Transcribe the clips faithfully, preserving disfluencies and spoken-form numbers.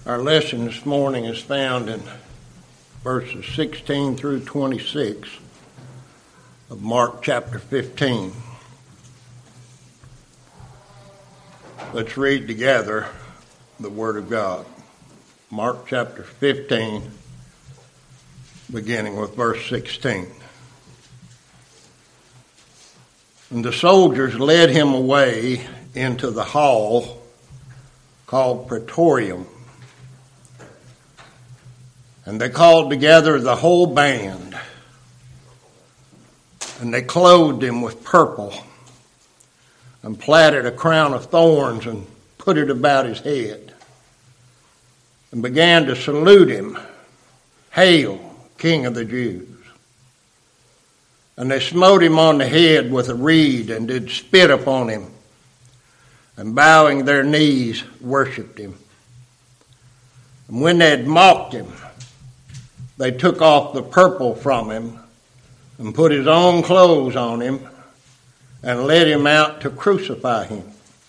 Our lesson this morning is found in verses sixteen through twenty-six of Mark chapter fifteen. Let's read together the Word of God. Mark chapter fifteen, beginning with verse sixteen. And the soldiers led him away into the hall called Praetorium. And they called together the whole band, and they clothed him with purple, and plaited a crown of thorns and put it about his head, and began to salute him, "Hail, King of the Jews!" And they smote him on the head with a reed, and did spit upon him, and bowing their knees worshipped him. And when they had mocked him, they took off the purple from him and put his own clothes on him and led him out to crucify him.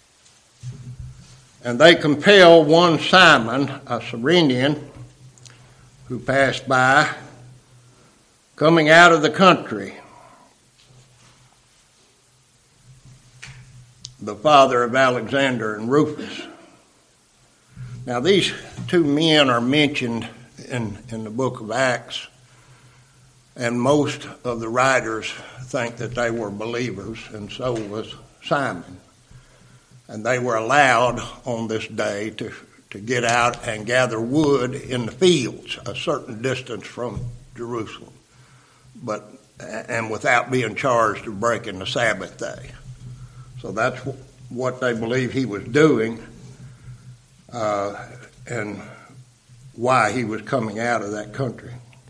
And they compelled one Simon, a Cyrenian, who passed by, coming out of the country, the father of Alexander and Rufus. Now these two men are mentioned in, in the book of Acts, and most of the writers think that they were believers, and so was Simon. And they were allowed on this day to, to get out and gather wood in the fields a certain distance from Jerusalem, but and without being charged of breaking the Sabbath day. So that's what they believe he was doing, uh, and why he was coming out of that country.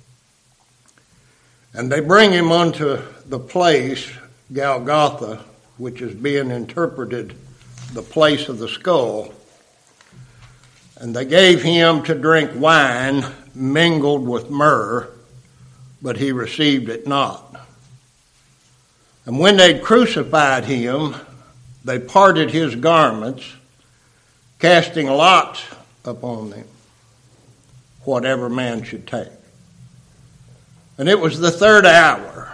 And they bring him unto the place, Golgotha, which is being interpreted the place of the skull. And they gave him to drink wine mingled with myrrh, but he received it not. And when they'd crucified him, they parted his garments, casting lots upon them, whatever man should take. And it was the third hour,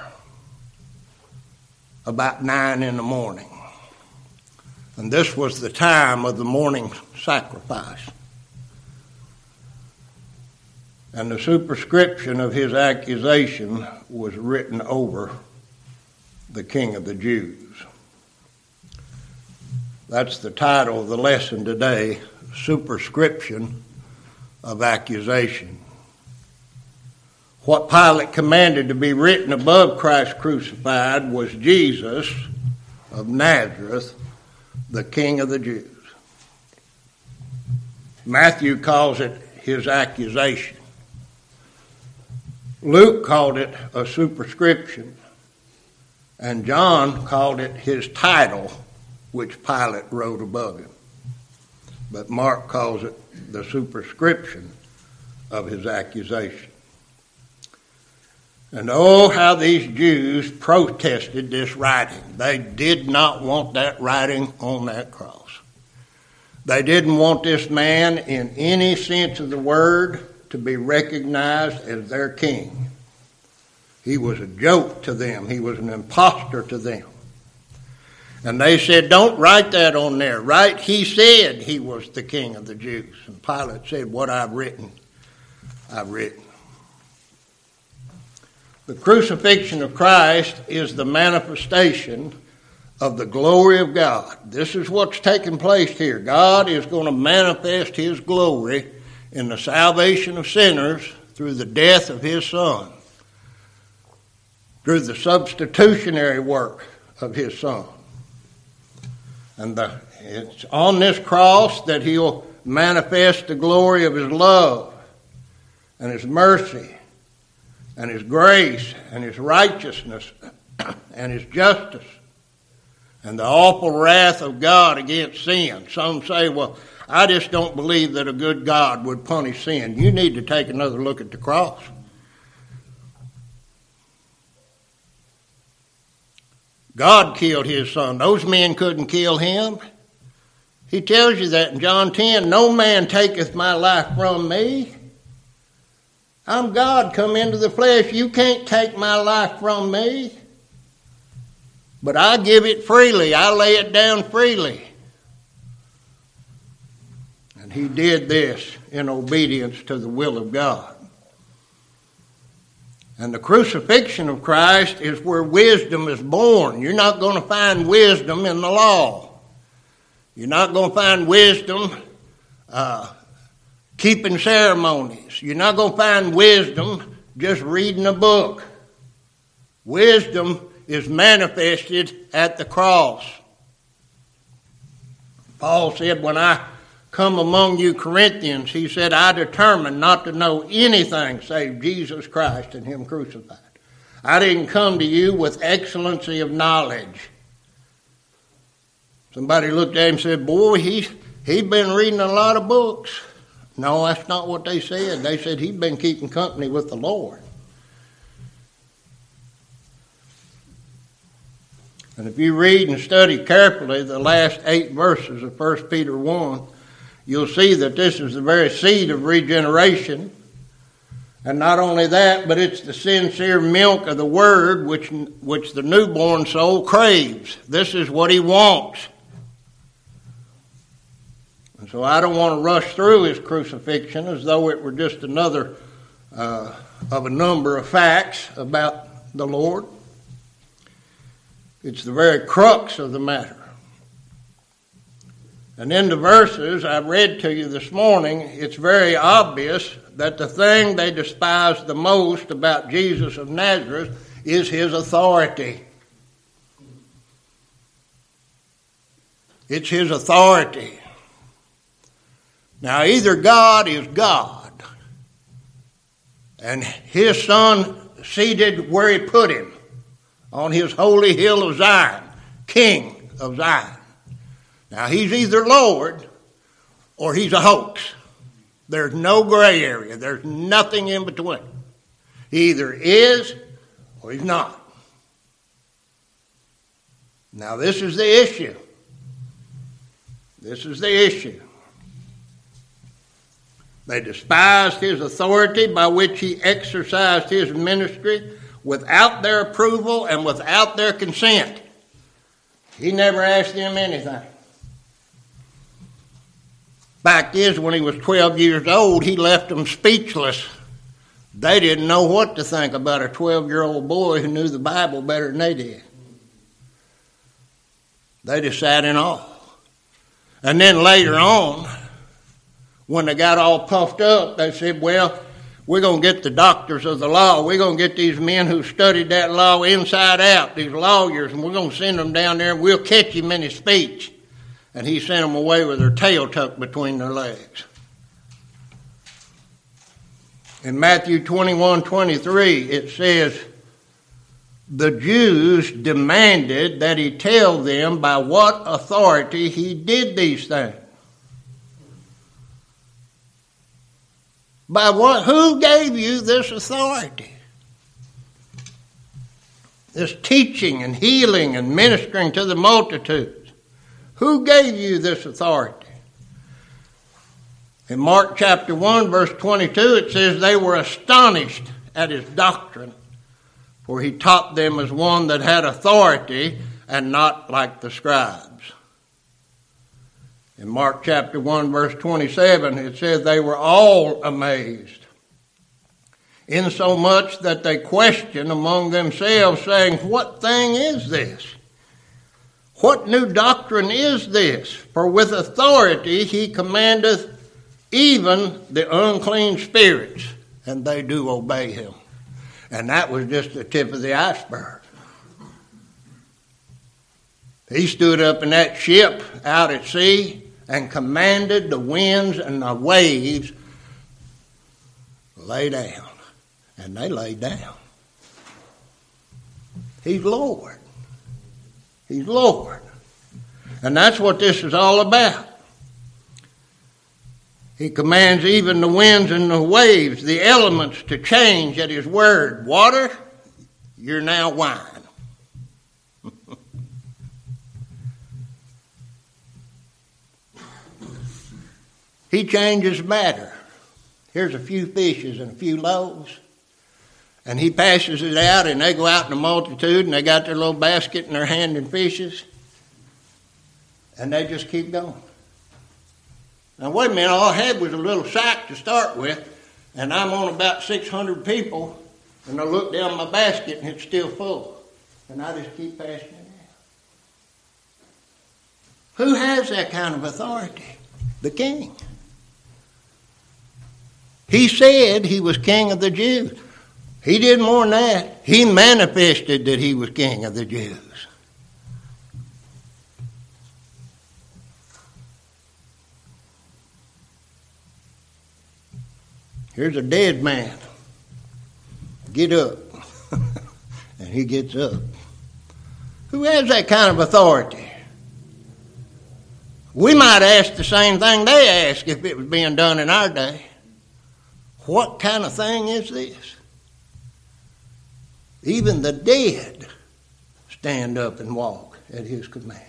about nine in the morning. And this was the time of the morning sacrifice. And the superscription of his accusation was written over the King of the Jews. That's the title of the lesson today, Superscription of Accusation. What Pilate commanded to be written above Christ crucified was Jesus of Nazareth, the King of the Jews. Matthew calls it his accusation. Luke called it a superscription, and John called it his title, which Pilate wrote above him. But Mark calls it the superscription of his accusation. And oh, how these Jews protested this writing. They did not want that writing on that cross. They didn't want this man, in any sense of the word, to be recognized as their king. He was a joke to them. He was an imposter to them. And they said, don't write that on there. Write, he said he was the King of the Jews. And Pilate said, what I've written, I've written. The crucifixion of Christ is the manifestation of the glory of God. This is what's taking place here. God is going to manifest his glory in the salvation of sinners through the death of his Son, through the substitutionary work of his Son. And the, it's on this cross that he'll manifest the glory of his love and his mercy and his grace and his righteousness and his justice and the awful wrath of God against sin. Some say, well, I just don't believe that a good God would punish sin. You need to take another look at the cross. God killed his Son. Those men couldn't kill him. He tells you that in John ten, no man taketh my life from me. I'm God come into the flesh. You can't take my life from me. But I give it freely. I lay it down freely. And he did this in obedience to the will of God. And the crucifixion of Christ is where wisdom is born. You're not going to find wisdom in the law. You're not going to find wisdom uh, keeping ceremonies. You're not going to find wisdom just reading a book. Wisdom is manifested at the cross. Paul said, when I come among you Corinthians, he said, I determined not to know anything save Jesus Christ and him crucified. I didn't come to you with excellency of knowledge. Somebody looked at him and said, boy, he's, he's been reading a lot of books. No, that's not what they said. They said he's been keeping company with the Lord. And if you read and study carefully the last eight verses of First Peter one, you'll see that this is the very seed of regeneration. And not only that, but it's the sincere milk of the Word which, which the newborn soul craves. This is what he wants. And so I don't want to rush through his crucifixion as though it were just another uh, of a number of facts about the Lord. It's the very crux of the matter. And in the verses I read to you this morning, it's very obvious that the thing they despise the most about Jesus of Nazareth is his authority. It's his authority. Now, either God is God, and his Son seated where he put him, on his holy hill of Zion, King of Zion. Now, he's either Lord or he's a hoax. There's no gray area. There's nothing in between. He either is or he's not. Now, this is the issue. This is the issue. They despised his authority by which he exercised his ministry without their approval and without their consent. He never asked them anything. Fact is, when he was twelve years old, he left them speechless. They didn't know what to think about a twelve-year-old boy who knew the Bible better than they did. They just sat in awe. And then later on, when they got all puffed up, they said, well, we're going to get the doctors of the law. We're going to get these men who studied that law inside out, these lawyers, and we're going to send them down there and we'll catch him in his speech. And he sent them away with their tail tucked between their legs. In Matthew twenty-one twenty-three, it says, the Jews demanded that he tell them by what authority he did these things. By what? Who gave you this authority? This teaching and healing and ministering to the multitudes. Who gave you this authority? In Mark chapter one, verse twenty-two, it says they were astonished at his doctrine, for he taught them as one that had authority and not like the scribes. In Mark chapter one, verse twenty-seven, it says they were all amazed, insomuch that they questioned among themselves, saying, what thing is this? What new doctrine is this? For with authority he commandeth even the unclean spirits, and they do obey him. And that was just the tip of the iceberg. He stood up in that ship out at sea and commanded the winds and the waves, lay down. And they laid down. He's Lord. He's Lord. And that's what this is all about. He commands even the winds and the waves, the elements, to change at his word. Water, you're now wine. He changes the matter. Here's a few fishes and a few loaves. And he passes it out, and they go out in a multitude, and they got their little basket in their hand and fishes. And they just keep going. Now, wait a minute, all I had was a little sack to start with, and I'm on about six hundred people, and I look down my basket, and it's still full. And I just keep passing it out. Who has that kind of authority? The king. He said he was king of the Jews. He did more than that. He manifested that he was king of the Jews. Here's a dead man. Get up. And he gets up. Who has that kind of authority? We might ask the same thing they ask if it was being done in our day. What kind of thing is this? Even the dead stand up and walk at his command.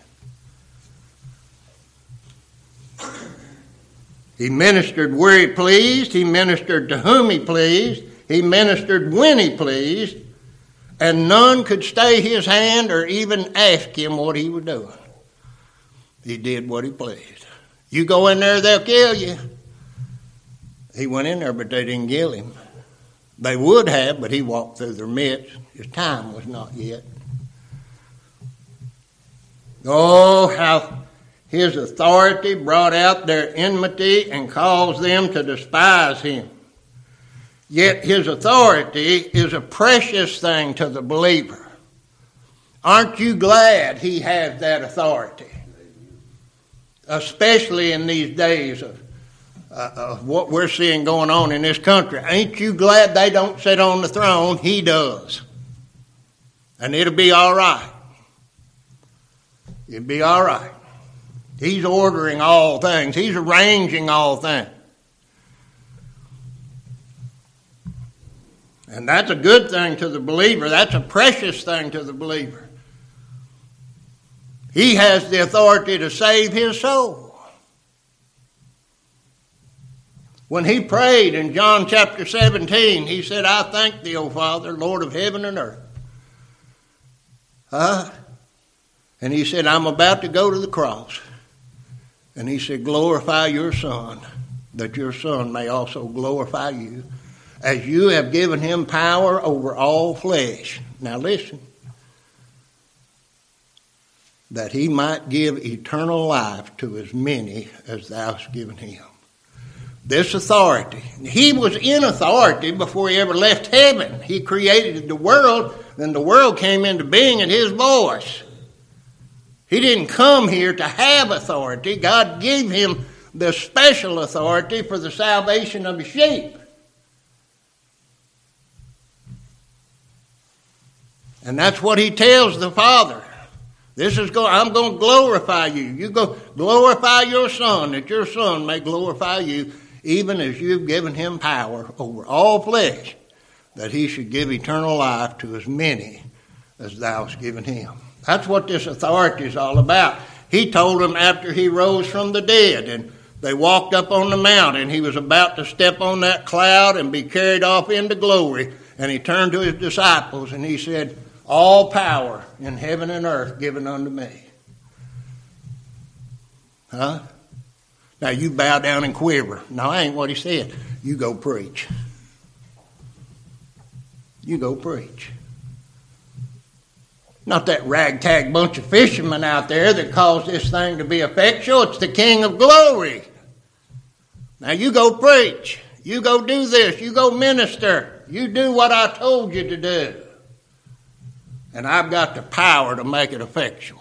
He ministered where he pleased. He ministered to whom he pleased. He ministered when he pleased. And none could stay his hand or even ask him what he was doing. He did what he pleased. You go in there, they'll kill you. He went in there, but they didn't kill him. They would have, but he walked through their midst. His time was not yet. Oh, how his authority brought out their enmity and caused them to despise him. Yet his authority is a precious thing to the believer. Aren't you glad he has that authority? Especially in these days of Uh, of what we're seeing going on in this country. Ain't you glad they don't sit on the throne? He does. And it'll be all right. It'll be all right. He's ordering all things. He's arranging all things. And that's a good thing to the believer. That's a precious thing to the believer. He has the authority to save his soul. When he prayed in John chapter seventeen, he said, I thank thee, O Father, Lord of heaven and earth. Huh? And he said, I'm about to go to the cross. And he said, glorify your Son, that your Son may also glorify you, as you have given him power over all flesh. Now listen. That he might give eternal life to as many as thou hast given him. This authority. He was in authority before he ever left heaven. He created the world, then the world came into being at his voice. He didn't come here to have authority. God gave him the special authority for the salvation of his sheep. And that's what he tells the Father. This is going, I'm going to glorify you. You go glorify your Son, that your Son may glorify you, even as you've given him power over all flesh, that he should give eternal life to as many as thou hast given him. That's what this authority is all about. He told them after he rose from the dead, and they walked up on the mount, and he was about to step on that cloud and be carried off into glory. And he turned to his disciples, and he said, all power in heaven and earth given unto me. Huh? Now you bow down and quiver. No, that ain't what he said. You go preach. You go preach. Not that ragtag bunch of fishermen out there that caused this thing to be effectual. It's the King of glory. Now you go preach. You go do this. You go minister. You do what I told you to do. And I've got the power to make it effectual.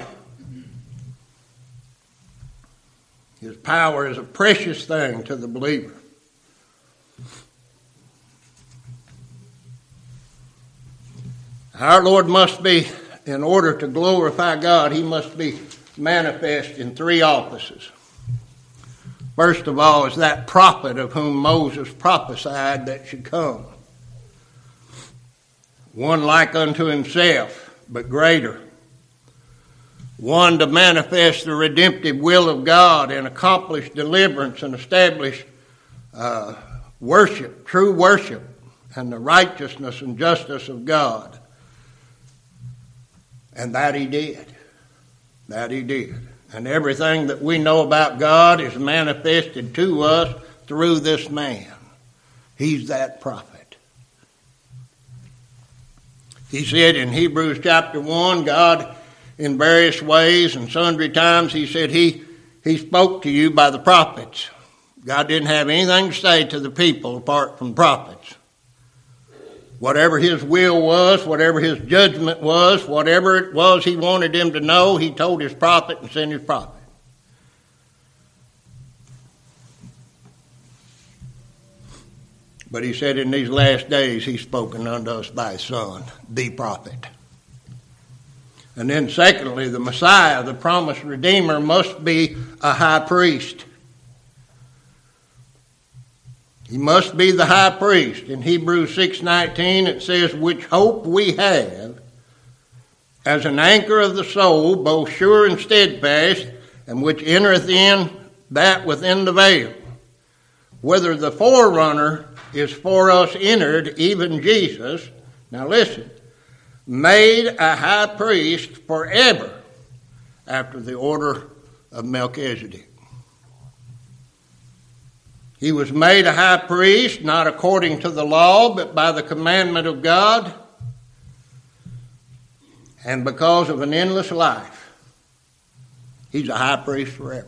His power is a precious thing to the believer. Our Lord must be, in order to glorify God, he must be manifest in three offices. First of all is that prophet of whom Moses prophesied that should come. One like unto himself, but greater. one to manifest the redemptive will of God and accomplish deliverance and establish uh, worship, true worship, and the righteousness and justice of God. And that he did. That he did. And everything that we know about God is manifested to us through this man. He's that prophet. He said in Hebrews chapter one, God in various ways and sundry times, he said he, he spoke to you by the prophets. God didn't have anything to say to the people apart from prophets. Whatever his will was, whatever his judgment was, whatever it was he wanted them to know, he told his prophet and sent his prophet. But he said in these last days he's spoken unto us by his Son, the prophet. And then secondly, the Messiah, the promised Redeemer, must be a high priest. He must be the high priest. In Hebrews six nineteen it says, which hope we have as an anchor of the soul, both sure and steadfast, and which entereth in that within the veil, whether the forerunner is for us entered, even Jesus, now listen, made a high priest forever after the order of Melchizedek. He was made a high priest, not according to the law, but by the commandment of God, and because of an endless life. He's a high priest forever.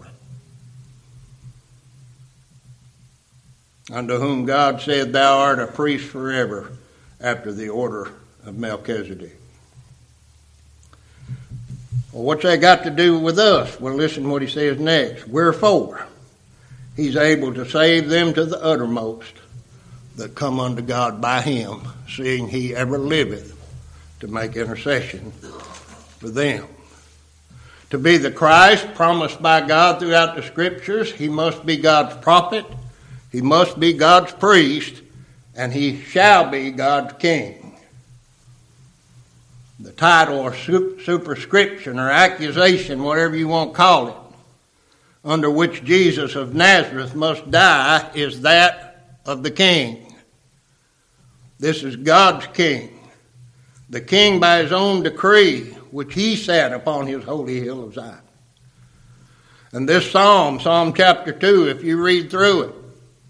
Unto whom God said, thou art a priest forever after the order of Melchizedek. Well, what's that got to do with us? Well, listen to what he says next. Wherefore, he's able to save them to the uttermost that come unto God by him, seeing he ever liveth to make intercession for them. To be the Christ promised by God throughout the Scriptures, he must be God's prophet, he must be God's priest, and he shall be God's king. The title or superscription or accusation, whatever you want to call it, under which Jesus of Nazareth must die is that of the king. This is God's king, the king by his own decree, which he sat upon his holy hill of Zion. And this psalm, Psalm chapter two, if you read through it,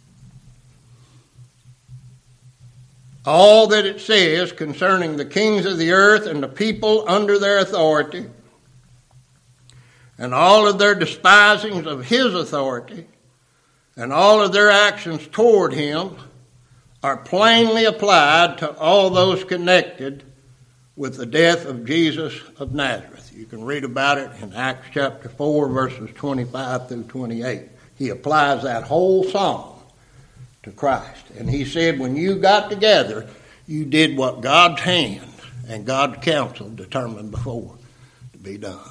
all that it says concerning the kings of the earth and the people under their authority, and all of their despisings of his authority, and all of their actions toward him, are plainly applied to all those connected with the death of Jesus of Nazareth. You can read about it in Acts chapter four, verses twenty-five through twenty-eight. He applies that whole psalm to Christ. And he said, when you got together, you did what God's hand and God's counsel determined before to be done.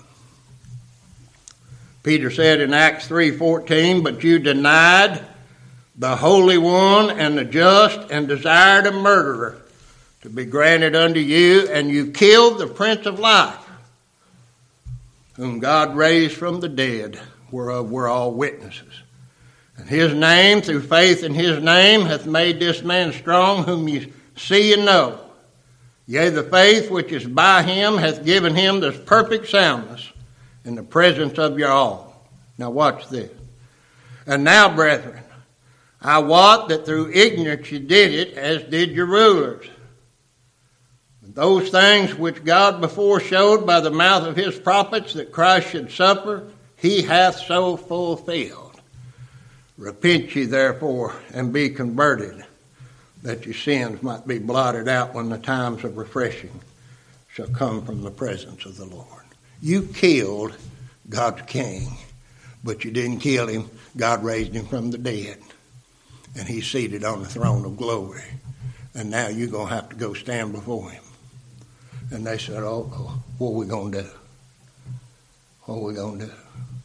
Peter said in Acts three fourteen, but you denied the Holy One and the just, and desired a murderer to be granted unto you, and you killed the Prince of Life, whom God raised from the dead, whereof we're all witnesses. And his name, through faith in his name, hath made this man strong, whom you see and know. Yea, the faith which is by him hath given him this perfect soundness in the presence of your all. Now watch this. And now, brethren, I wot that through ignorance you did it, as did your rulers. Those things which God before showed by the mouth of his prophets that Christ should suffer, he hath so fulfilled. Repent ye therefore and be converted, that your sins might be blotted out when the times of refreshing shall come from the presence of the Lord. You killed God's king, but you didn't kill him. God raised him from the dead, and he's seated on the throne of glory. And now you're going to have to go stand before him. And they said, oh, oh what are we going to do? What are we going to do?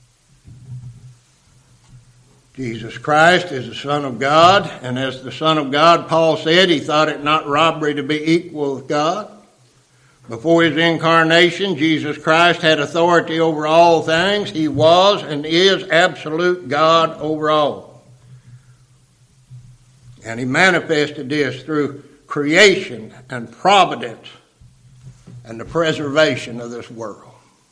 Jesus Christ is the Son of God, and as the Son of God, Paul said, he thought it not robbery to be equal with God, Before his incarnation, Jesus Christ had authority over all things. He was and is absolute God over all. And he manifested this through creation and providence and the preservation of this world.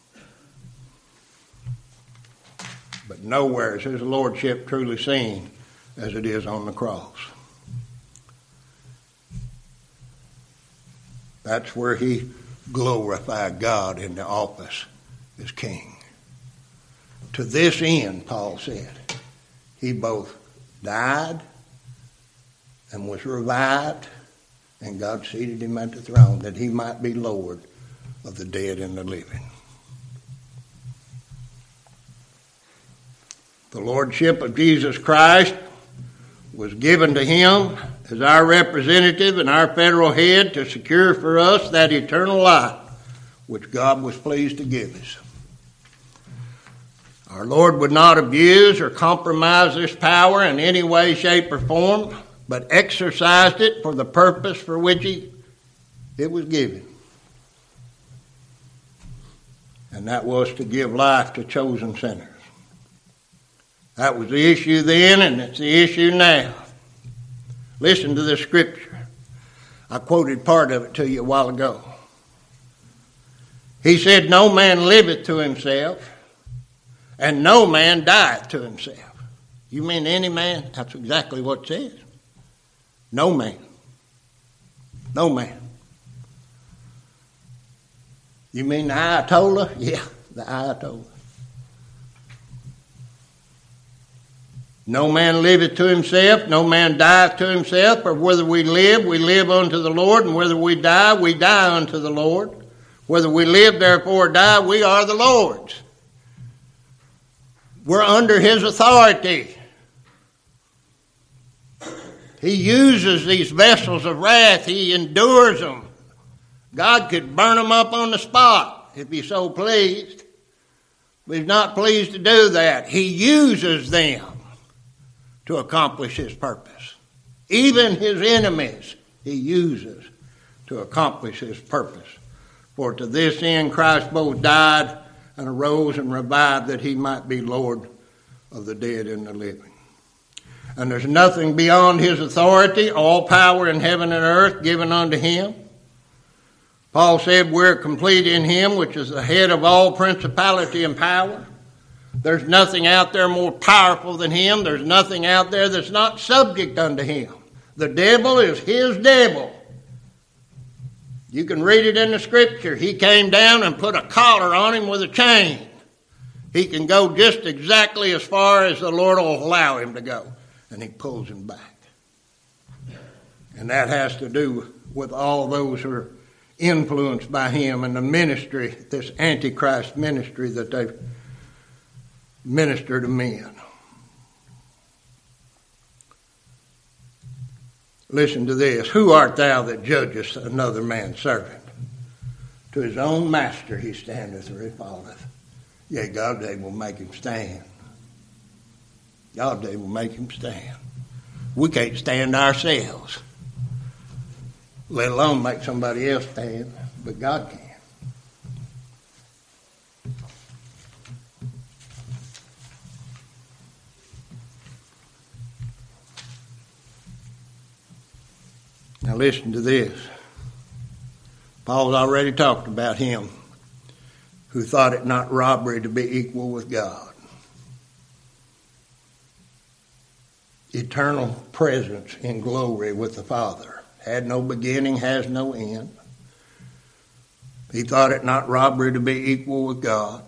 But nowhere is his lordship truly seen as it is on the cross. That's where he glorified God in the office as king. To this end, Paul said, he both died and was revived, and God seated him at the throne that he might be Lord of the dead and the living. The lordship of Jesus Christ was given to him as our representative and our federal head to secure for us that eternal life which God was pleased to give us. Our Lord would not abuse or compromise this power in any way, shape, or form, but exercised it for the purpose for which he, it was given. And that was to give life to chosen sinners. That was the issue then, and it's the issue now. Listen to this scripture. I quoted part of it to you a while ago. He said, no man liveth to himself, and no man dieth to himself. You mean any man? That's exactly what it says. No man. No man. You mean the Ayatollah? Yeah, the Ayatollah. No man liveth to himself, no man dieth to himself, for whether we live, we live unto the Lord, and whether we die, we die unto the Lord. Whether we live, therefore die, we are the Lord's. We're under his authority. He uses these vessels of wrath. He endures them. God could burn them up on the spot if he's so pleased. But he's not pleased to do that. He uses them to accomplish his purpose. Even his enemies he uses to accomplish his purpose. For to this end Christ both died and arose and revived that he might be Lord of the dead and the living. And there's nothing beyond his authority, all power in heaven and earth given unto him. Paul said we're complete in him, which is the head of all principality and power. There's nothing out there more powerful than him. There's nothing out there that's not subject unto him. The devil is his devil. You can read it in the scripture. He came down and put a collar on him with a chain. He can go just exactly as far as the Lord will allow him to go. And he pulls him back. And that has to do with all those who are influenced by him and the ministry, this Antichrist ministry that they've minister to men. Listen to this. Who art thou that judgest another man's servant? To his own master he standeth or he falleth. Yea, God they will make him stand. God they will make him stand. We can't stand ourselves, let alone make somebody else stand, but God can. Now listen to this. Paul's already talked about him who thought it not robbery to be equal with God. Eternal presence in glory with the Father. Had no beginning, has no end. He thought it not robbery to be equal with God,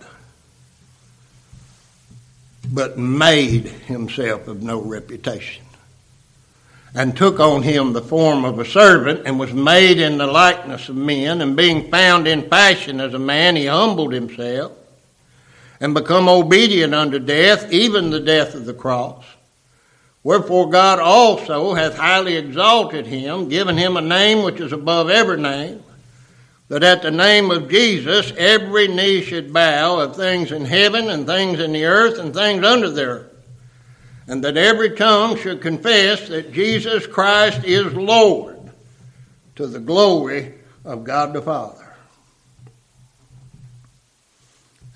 but made himself of no reputation, and took on him the form of a servant, and was made in the likeness of men, and being found in fashion as a man, he humbled himself, and become obedient unto death, even the death of the cross. Wherefore God also hath highly exalted him, given him a name which is above every name, that at the name of Jesus every knee should bow, of things in heaven, and things in the earth, and things under the earth, and that every tongue should confess that Jesus Christ is Lord, to the glory of God the Father.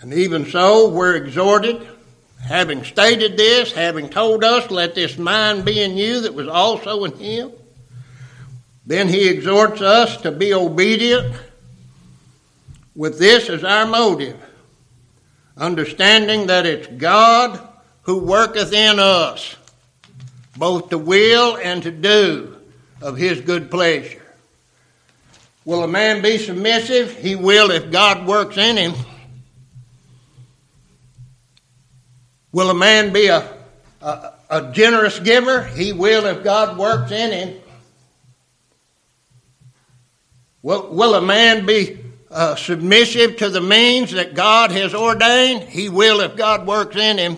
And even so, we're exhorted, having stated this, having told us, let this mind be in you that was also in him. Then he exhorts us to be obedient with this as our motive, understanding that it's God who worketh in us, both to will and to do of his good pleasure. Will a man be submissive? He will if God works in him. Will a man be a, a, a generous giver? He will if God works in him. Will, will a man be uh, submissive to the means that God has ordained? He will if God works in him.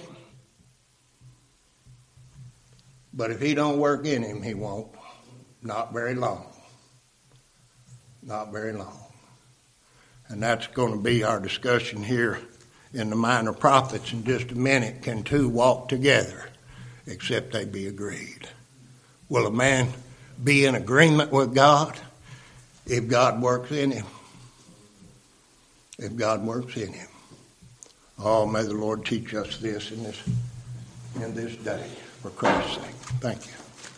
But if he don't work in him, he won't. Not very long. Not very long. And that's going to be our discussion here in the Minor Prophets in just a minute. Can two walk together except they be agreed? Will a man be in agreement with God if God works in him? If God works in him. Oh, may the Lord teach us this in this in this day, for Christ's sake. Thank you.